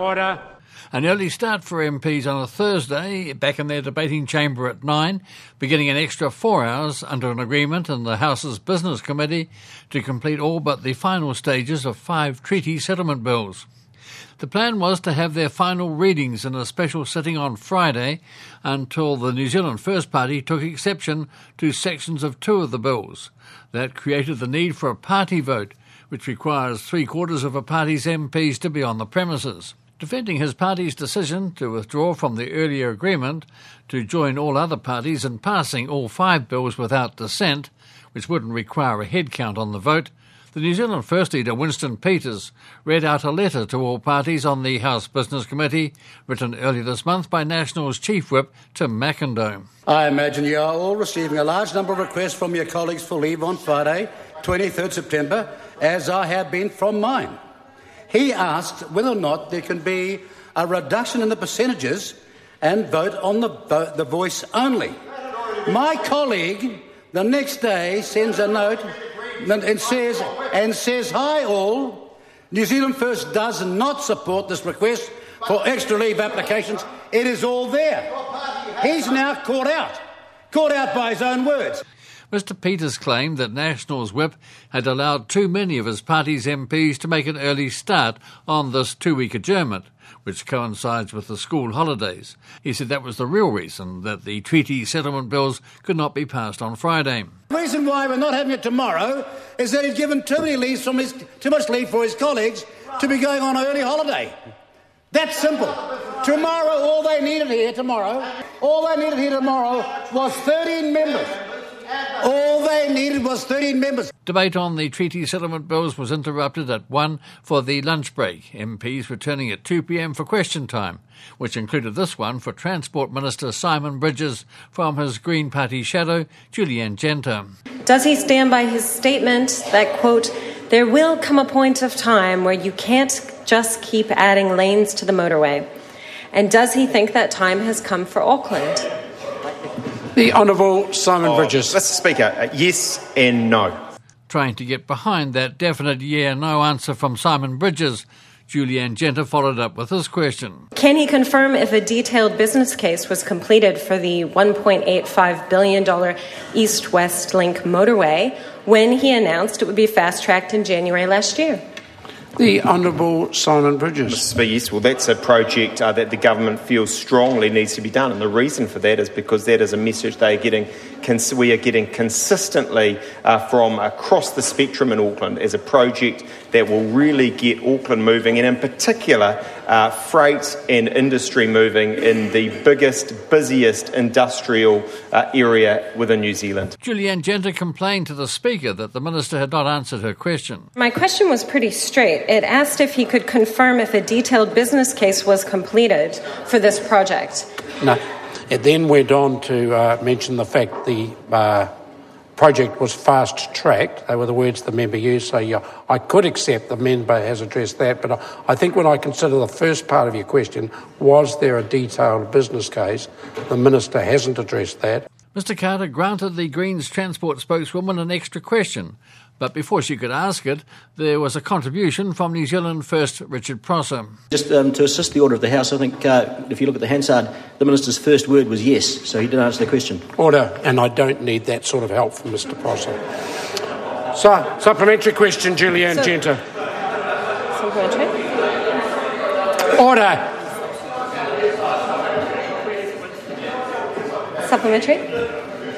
Order. An early start for MPs on a Thursday, back in their debating chamber at 9, beginning an extra 4 hours under an agreement in the House's Business Committee to complete all but the final stages of 5 treaty settlement bills. The plan was to have their final readings in a special sitting on Friday until the New Zealand First Party took exception to sections of 2 of the bills. That created the need for a party vote, which requires 3/4 of a party's MPs to be on the premises. Defending his party's decision to withdraw from the earlier agreement to join all other parties in passing all 5 bills without dissent, which wouldn't require a head count on the vote, the New Zealand First Leader Winston Peters read out a letter to all parties on the House Business Committee, written earlier this month by Nationals Chief Whip Tim McIndoe. I imagine you are all receiving a large number of requests from your colleagues for leave on Friday, 23rd September, as I have been from mine. He asked whether or not there can be a reduction in the percentages and vote on the voice only. My colleague the next day sends a note and says, "Hi all, New Zealand First does not support this request for extra leave applications. It is all there." He's now caught out by his own words. Mr Peters claimed that Nationals Whip had allowed too many of his party's MPs to make an early start on this 2-week adjournment, which coincides with the school holidays. He said that was the real reason that the treaty settlement bills could not be passed on Friday. The reason why we're not having it tomorrow is that he's given too much leave for his colleagues to be going on an early holiday. That's simple. Tomorrow, all they needed here tomorrow was 13 members. All they needed was 13 members. Debate on the treaty settlement bills was interrupted at 1 for the lunch break, MPs returning at 2 p.m. for question time, which included this one for Transport Minister Simon Bridges from his Green Party shadow, Julianne Genter. Does he stand by his statement that, quote, "There will come a point of time where you can't just keep adding lanes to the motorway"? And does he think that time has come for Auckland? The Honourable Simon Bridges. Mr Speaker, yes and no. Trying to get behind that definite yeah-no answer from Simon Bridges, Julianne Genter followed up with this question. Can he confirm if a detailed business case was completed for the $1.85 billion East-West Link motorway when he announced it would be fast-tracked in January last year? The Honourable Simon Bridges. Mr Speaker, yes, well, that's a project that the government feels strongly needs to be done, and the reason for that is because that is a message we are getting consistently from across the spectrum in Auckland as a project that will really get Auckland moving, and in particular freight and industry moving in the biggest, busiest industrial area within New Zealand. Julianne Genter complained to the Speaker that the Minister had not answered her question. My question was pretty straight. It asked if he could confirm if a detailed business case was completed for this project. No. It then went on to mention the fact the project was fast-tracked. They were the words the member used, so yeah, I could accept the member has addressed that, but I think when I consider the first part of your question, was there a detailed business case, the Minister hasn't addressed that. Mr Carter granted the Greens transport spokeswoman an extra question, but before she could ask it, there was a contribution from New Zealand First Richard Prosser. Just to assist the order of the House, I think if you look at the Hansard, the Minister's first word was yes, so he did answer the question. Order, and I don't need that sort of help from Mr Prosser. So, supplementary question, Julianne Genter. Supplementary? Order. Supplementary?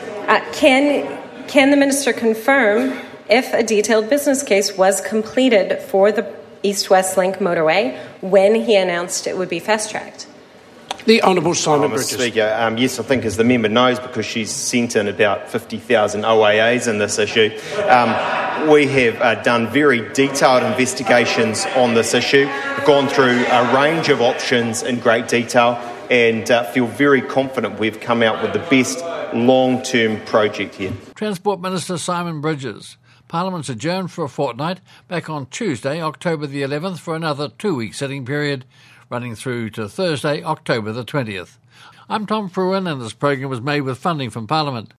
Can the Minister confirm if a detailed business case was completed for the East-West Link motorway when he announced it would be fast-tracked? The Honourable Simon Bridges. Mr Speaker, yes, I think as the member knows, because she's sent in about 50,000 OAAs in this issue, we have done very detailed investigations on this issue, gone through a range of options in great detail, and feel very confident we've come out with the best long-term project here. Transport Minister Simon Bridges. Parliament's adjourned for a fortnight, back on Tuesday, October the 11th, for another 2-week sitting period, running through to Thursday, October the 20th. I'm Tom Fruin, and this program was made with funding from Parliament.